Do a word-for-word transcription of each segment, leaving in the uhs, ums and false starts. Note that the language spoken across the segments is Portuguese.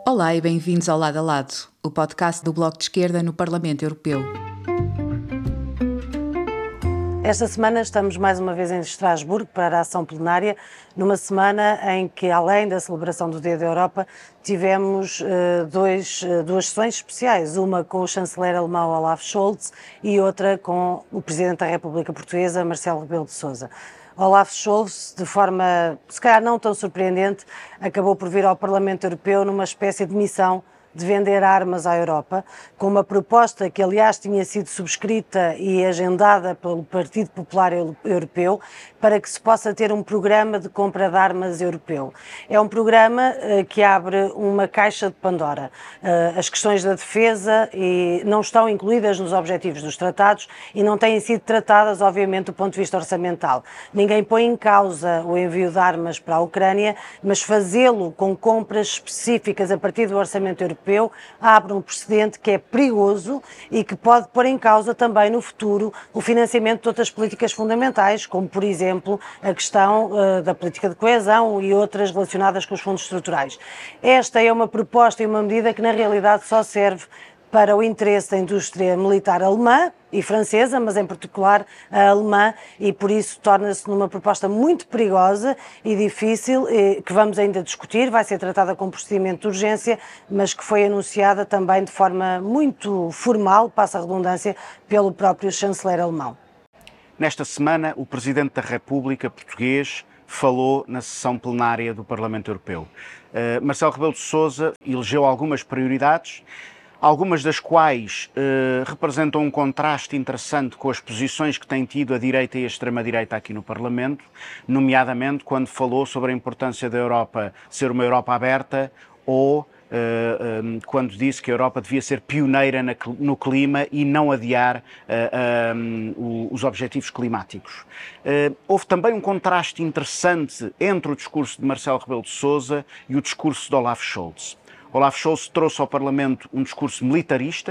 Olá e bem-vindos ao Lado a Lado, o podcast do Bloco de Esquerda no Parlamento Europeu. Esta semana estamos mais uma vez em Estrasburgo para a ação plenária, numa semana em que, além da celebração do Dia da Europa, tivemos uh, dois, uh, duas sessões especiais, uma com o chanceler alemão Olaf Scholz e outra com o Presidente da República Portuguesa, Marcelo Rebelo de Sousa. Olaf Scholz, de forma, se calhar não tão surpreendente, acabou por vir ao Parlamento Europeu numa espécie de missão de vender armas à Europa, com uma proposta que, aliás, tinha sido subscrita e agendada pelo Partido Popular Europeu, para que se possa ter um programa de compra de armas europeu. É um programa uh, que abre uma caixa de Pandora. Uh, as questões da defesa e não estão incluídas nos objetivos dos tratados e não têm sido tratadas, obviamente, do ponto de vista orçamental. Ninguém põe em causa o envio de armas para a Ucrânia, mas fazê-lo com compras específicas a partir do orçamento europeu abre um precedente que é perigoso e que pode pôr em causa também no futuro o financiamento de outras políticas fundamentais, como por exemplo a questão uh, da política de coesão e outras relacionadas com os fundos estruturais. Esta é uma proposta e uma medida que na realidade só serve para o interesse da indústria militar alemã e francesa, mas em particular a alemã, e por isso torna-se numa proposta muito perigosa e difícil, e que vamos ainda discutir, vai ser tratada com procedimento de urgência, mas que foi anunciada também de forma muito formal, passa a redundância, pelo próprio chanceler alemão. Nesta semana, o Presidente da República português falou na sessão plenária do Parlamento Europeu. Uh, Marcelo Rebelo de Sousa elegeu algumas prioridades, algumas das quais uh, representam um contraste interessante com as posições que tem tido a direita e a extrema-direita aqui no Parlamento, nomeadamente quando falou sobre a importância da Europa ser uma Europa aberta ou Uh, um, quando disse que a Europa devia ser pioneira na, no clima e não adiar uh, um, os objetivos climáticos. Uh, houve também um contraste interessante entre o discurso de Marcelo Rebelo de Sousa e o discurso de Olaf Scholz. Olaf Scholz trouxe ao Parlamento um discurso militarista,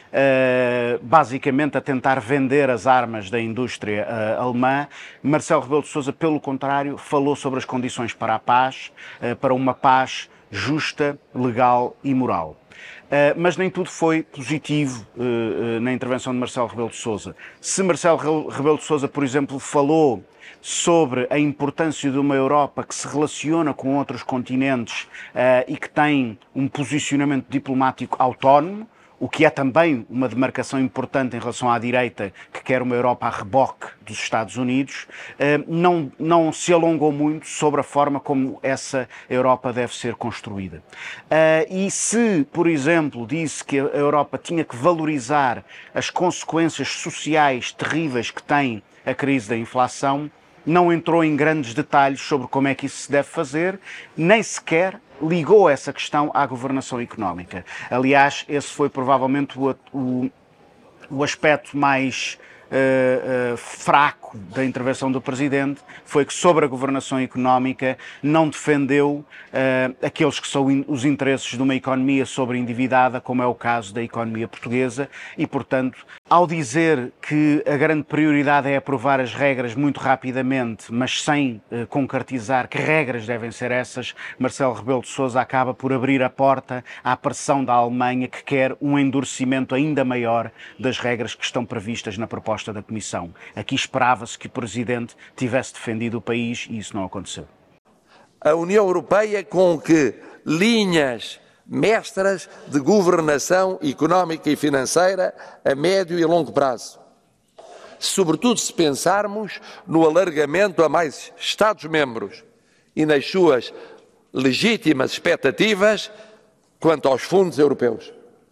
uh, basicamente a tentar vender as armas da indústria uh, alemã. Marcelo Rebelo de Sousa, pelo contrário, falou sobre as condições para a paz, uh, para uma paz justa, legal e moral. Uh, mas nem tudo foi positivo uh, uh, na intervenção de Marcelo Rebelo de Sousa. Se Marcelo Rebelo de Sousa, por exemplo, falou sobre a importância de uma Europa que se relaciona com outros continentes uh, e que tem um posicionamento diplomático autónomo, o que é também uma demarcação importante em relação à direita, que quer uma Europa a reboque dos Estados Unidos, não, não se alongou muito sobre a forma como essa Europa deve ser construída. E se, por exemplo, disse que a Europa tinha que valorizar as consequências sociais terríveis que tem a crise da inflação, não entrou em grandes detalhes sobre como é que isso se deve fazer, nem sequer ligou essa questão à governação económica. Aliás, esse foi provavelmente o, o, o aspecto mais uh, uh, fraco da intervenção do Presidente, foi que sobre a governação económica não defendeu uh, aqueles que são in, os interesses de uma economia sobreendividada, como é o caso da economia portuguesa, e, portanto, ao dizer que a grande prioridade é aprovar as regras muito rapidamente, mas sem uh, concretizar que regras devem ser essas, Marcelo Rebelo de Sousa acaba por abrir a porta à pressão da Alemanha, que quer um endurecimento ainda maior das regras que estão previstas na proposta da Comissão. Aqui esperava-se que o Presidente tivesse defendido o país e isso não aconteceu. A União Europeia com que linhas mestras de governação económica e financeira a médio e longo prazo. Sobretudo se pensarmos no alargamento a mais Estados-membros e nas suas legítimas expectativas quanto aos fundos europeus.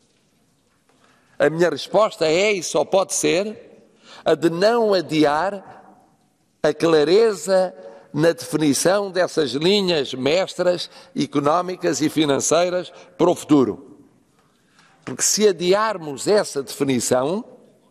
A minha resposta é e só pode ser a de não adiar a clareza na definição dessas linhas mestras económicas e financeiras para o futuro. Porque se adiarmos essa definição,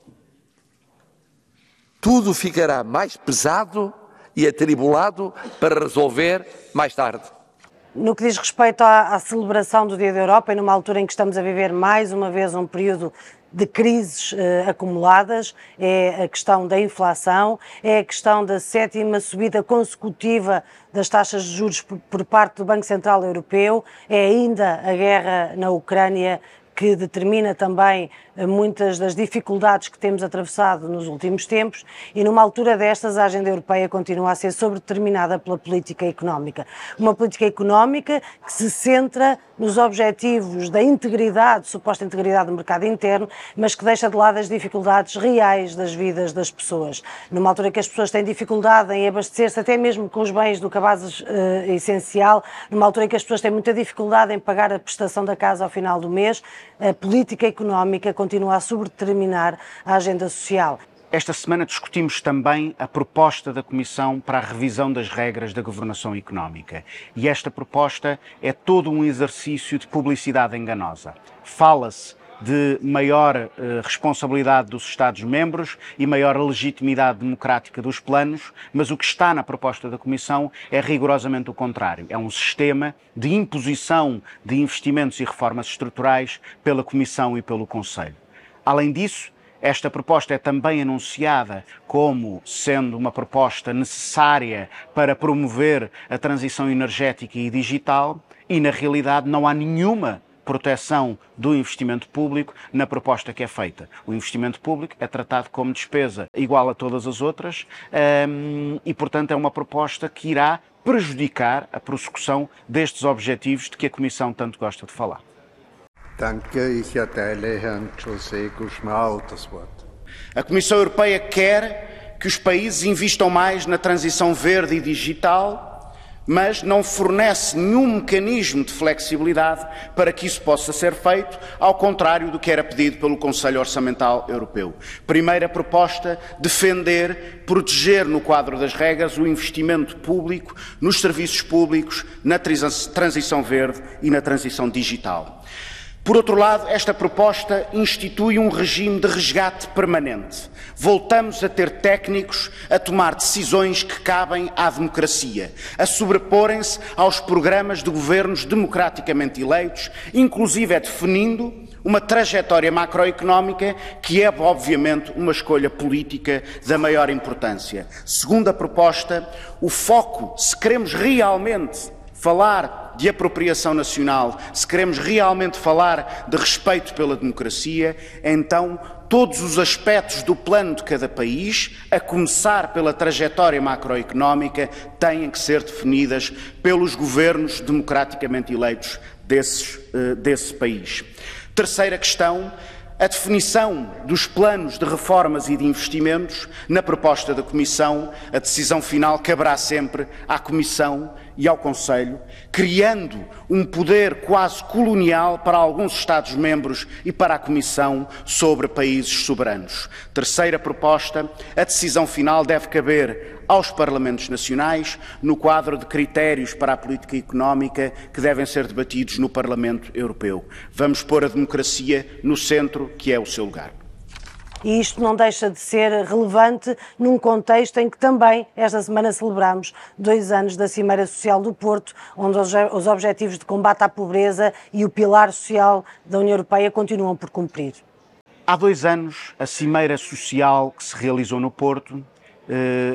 tudo ficará mais pesado e atribulado para resolver mais tarde. No que diz respeito à, à celebração do Dia da Europa, e numa altura em que estamos a viver mais uma vez um período de crises eh, acumuladas, é a questão da inflação, é a questão da sétima subida consecutiva das taxas de juros por, por parte do Banco Central Europeu, é ainda a guerra na Ucrânia, que determina também muitas das dificuldades que temos atravessado nos últimos tempos, e numa altura destas a agenda europeia continua a ser sobredeterminada pela política económica. Uma política económica que se centra nos objetivos da integridade, suposta integridade do mercado interno, mas que deixa de lado as dificuldades reais das vidas das pessoas. Numa altura que as pessoas têm dificuldade em abastecer-se até mesmo com os bens do cabaz uh, essencial, numa altura em que as pessoas têm muita dificuldade em pagar a prestação da casa ao final do mês, a política económica continua a sobredeterminar a agenda social. Esta semana discutimos também a proposta da Comissão para a revisão das regras da governação económica. E esta proposta é todo um exercício de publicidade enganosa. Fala-se de maior eh, responsabilidade dos Estados-membros e maior legitimidade democrática dos planos, mas o que está na proposta da Comissão é rigorosamente o contrário. É um sistema de imposição de investimentos e reformas estruturais pela Comissão e pelo Conselho. Além disso, esta proposta é também anunciada como sendo uma proposta necessária para promover a transição energética e digital e, na realidade, não há nenhuma proteção do investimento público na proposta que é feita. O investimento público é tratado como despesa igual a todas as outras um, e, portanto, é uma proposta que irá prejudicar a prossecução destes objetivos de que a Comissão tanto gosta de falar. Danke, ich erteile Herrn José Gusmão das Wort. A Comissão Europeia quer que os países investam mais na transição verde e digital, mas não fornece nenhum mecanismo de flexibilidade para que isso possa ser feito, ao contrário do que era pedido pelo Conselho Orçamental Europeu. Primeira proposta, defender, proteger no quadro das regras o investimento público nos serviços públicos, na transição verde e na transição digital. Por outro lado, esta proposta institui um regime de resgate permanente. Voltamos a ter técnicos a tomar decisões que cabem à democracia, a sobreporem-se aos programas de governos democraticamente eleitos, inclusive é definindo uma trajetória macroeconómica que é, obviamente, uma escolha política da maior importância. Segundo a proposta, o foco, se queremos realmente falar de apropriação nacional, se queremos realmente falar de respeito pela democracia, então todos os aspectos do plano de cada país, a começar pela trajetória macroeconómica, têm que ser definidas pelos governos democraticamente eleitos desses, desse país. Terceira questão, a definição dos planos de reformas e de investimentos. Na proposta da Comissão, a decisão final caberá sempre à Comissão e ao Conselho, criando um poder quase colonial para alguns Estados-membros e para a Comissão sobre países soberanos. Terceira proposta, a decisão final deve caber aos Parlamentos Nacionais, no quadro de critérios para a política económica que devem ser debatidos no Parlamento Europeu. Vamos pôr a democracia no centro, que é o seu lugar. E isto não deixa de ser relevante num contexto em que também esta semana celebramos dois anos da Cimeira Social do Porto, onde os objetivos de combate à pobreza e o pilar social da União Europeia continuam por cumprir. Há dois anos, a Cimeira Social que se realizou no Porto eh,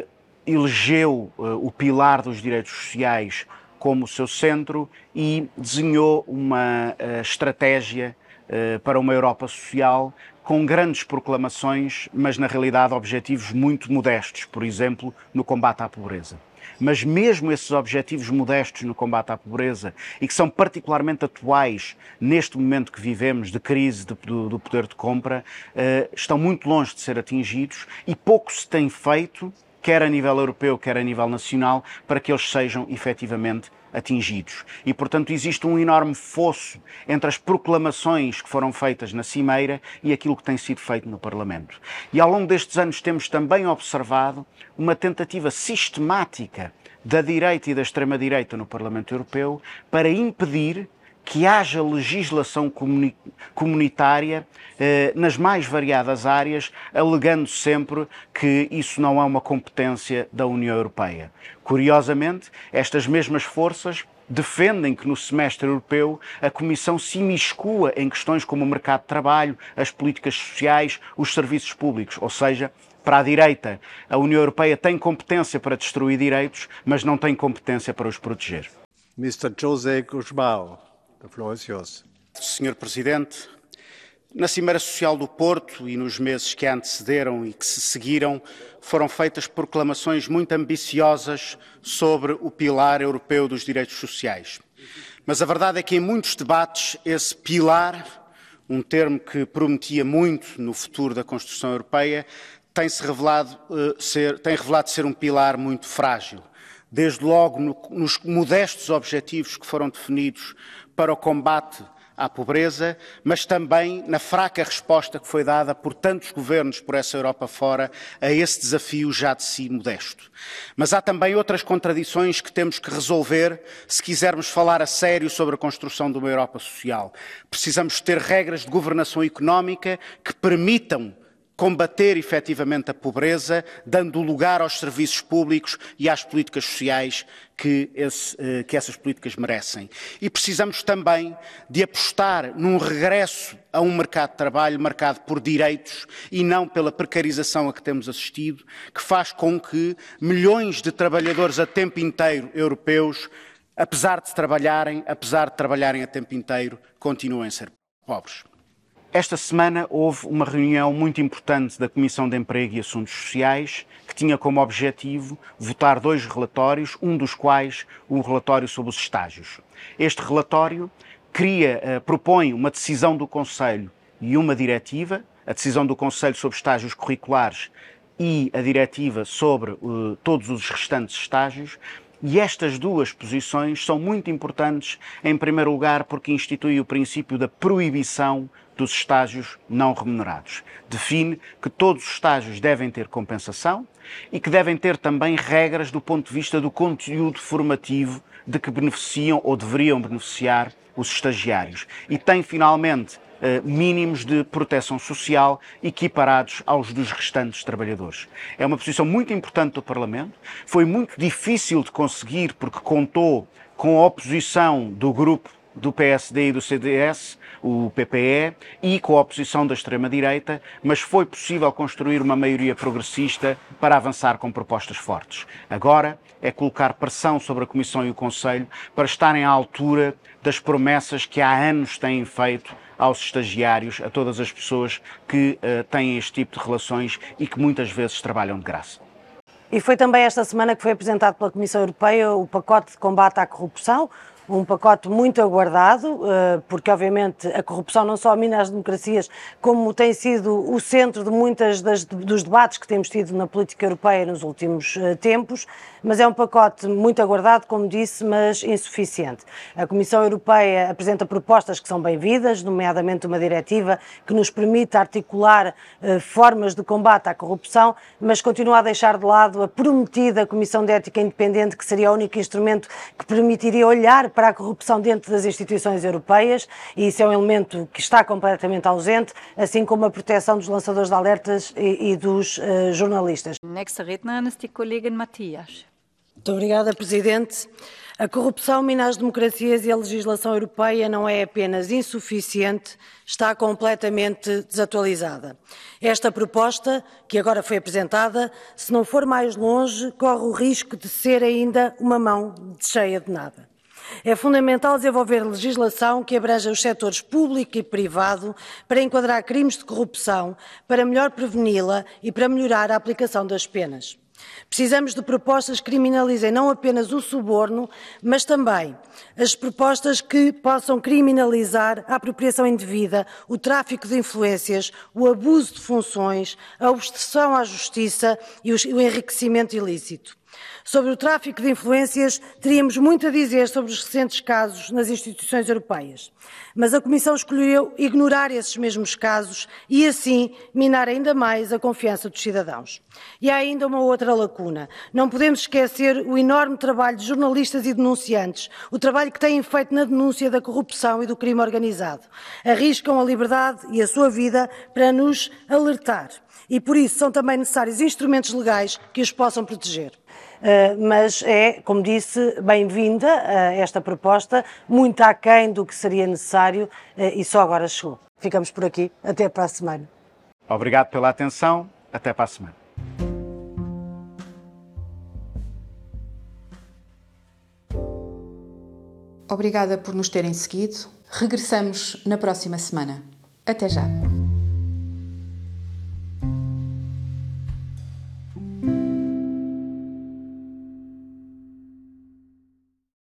elegeu eh, o pilar dos direitos sociais como o seu centro e desenhou uma uh, estratégia uh, para uma Europa social com grandes proclamações, mas na realidade objetivos muito modestos, por exemplo, no combate à pobreza. Mas mesmo esses objetivos modestos no combate à pobreza e que são particularmente atuais neste momento que vivemos de crise de, do, do poder de compra, uh, estão muito longe de ser atingidos e pouco se tem feito, quer a nível europeu, quer a nível nacional, para que eles sejam efetivamente atingidos. E, portanto, existe um enorme fosso entre as proclamações que foram feitas na Cimeira e aquilo que tem sido feito no Parlamento. E ao longo destes anos temos também observado uma tentativa sistemática da direita e da extrema-direita no Parlamento Europeu para impedir que haja legislação comuni comunitária eh, nas mais variadas áreas, alegando sempre que isso não é uma competência da União Europeia. Curiosamente, estas mesmas forças defendem que no semestre europeu a Comissão se imiscua em questões como o mercado de trabalho, as políticas sociais, os serviços públicos, ou seja, para a direita, a União Europeia tem competência para destruir direitos, mas não tem competência para os proteger. mister José Guzmão, the floor is yours. senhor Presidente, na Cimeira Social do Porto e nos meses que a antecederam e que se seguiram, foram feitas proclamações muito ambiciosas sobre o pilar europeu dos direitos sociais. Mas a verdade é que em muitos debates esse pilar, um termo que prometia muito no futuro da construção europeia, tem-se revelado, uh, ser, tem revelado ser um pilar muito frágil. Desde logo no, nos modestos objetivos que foram definidos para o combate à pobreza, mas também na fraca resposta que foi dada por tantos governos por essa Europa fora a esse desafio já de si modesto. Mas há também outras contradições que temos que resolver se quisermos falar a sério sobre a construção de uma Europa social. Precisamos ter regras de governação económica que permitam combater efetivamente a pobreza, dando lugar aos serviços públicos e às políticas sociais que, esse, que essas políticas merecem. E precisamos também de apostar num regresso a um mercado de trabalho marcado por direitos e não pela precarização a que temos assistido, que faz com que milhões de trabalhadores a tempo inteiro europeus, apesar de trabalharem, apesar de trabalharem a tempo inteiro, continuem a ser pobres. Esta semana houve uma reunião muito importante da Comissão de Emprego e Assuntos Sociais, que tinha como objetivo votar dois relatórios, um dos quais o relatório sobre os estágios. Este relatório cria, uh, propõe uma decisão do Conselho e uma diretiva, a decisão do Conselho sobre estágios curriculares e a diretiva sobre uh, todos os restantes estágios. E estas duas posições são muito importantes, em primeiro lugar, porque institui o princípio da proibição dos estágios não remunerados. Define que todos os estágios devem ter compensação e que devem ter também regras do ponto de vista do conteúdo formativo de que beneficiam ou deveriam beneficiar os estagiários. E tem, finalmente, mínimos de proteção social equiparados aos dos restantes trabalhadores. É uma posição muito importante do Parlamento, foi muito difícil de conseguir porque contou com a oposição do grupo do P S D e do C D S, o P P E, e com a oposição da extrema-direita, mas foi possível construir uma maioria progressista para avançar com propostas fortes. Agora é colocar pressão sobre a Comissão e o Conselho para estarem à altura das promessas que há anos têm feito aos estagiários, a todas as pessoas que uh, têm este tipo de relações e que muitas vezes trabalham de graça. E foi também esta semana que foi apresentado pela Comissão Europeia o pacote de combate à corrupção, um pacote muito aguardado, porque obviamente a corrupção não só mina as democracias, como tem sido o centro de muitas das, dos debates que temos tido na política europeia nos últimos tempos, mas é um pacote muito aguardado, como disse, mas insuficiente. A Comissão Europeia apresenta propostas que são bem-vindas, nomeadamente uma diretiva que nos permite articular eh, formas de combate à corrupção, mas continua a deixar de lado a prometida Comissão de Ética Independente, que seria o único instrumento que permitiria olhar para a corrupção dentro das instituições europeias, e isso é um elemento que está completamente ausente, assim como a proteção dos lançadores de alertas e, e dos uh, jornalistas. Nächste Rednerin ist die Kollegin Matthias. Muito obrigada, Presidente. A corrupção mina as democracias e a legislação europeia não é apenas insuficiente, está completamente desatualizada. Esta proposta, que agora foi apresentada, se não for mais longe, corre o risco de ser ainda uma mão cheia de nada. É fundamental desenvolver legislação que abranja os setores público e privado para enquadrar crimes de corrupção, para melhor preveni-la e para melhorar a aplicação das penas. Precisamos de propostas que criminalizem não apenas o suborno, mas também as propostas que possam criminalizar a apropriação indevida, o tráfico de influências, o abuso de funções, a obstrução à justiça e o enriquecimento ilícito. Sobre o tráfico de influências, teríamos muito a dizer sobre os recentes casos nas instituições europeias. Mas a Comissão escolheu ignorar esses mesmos casos e, assim, minar ainda mais a confiança dos cidadãos. E há ainda uma outra lacuna. Não podemos esquecer o enorme trabalho de jornalistas e denunciantes, o trabalho que têm feito na denúncia da corrupção e do crime organizado. Arriscam a liberdade e a sua vida para nos alertar. E, por isso, são também necessários instrumentos legais que os possam proteger. Uh, mas é, como disse, bem-vinda uh, esta proposta, muito aquém do que seria necessário uh, e só agora chegou. Ficamos por aqui. Até para a semana. Obrigado pela atenção. Até para a semana. Obrigada por nos terem seguido. Regressamos na próxima semana. Até já.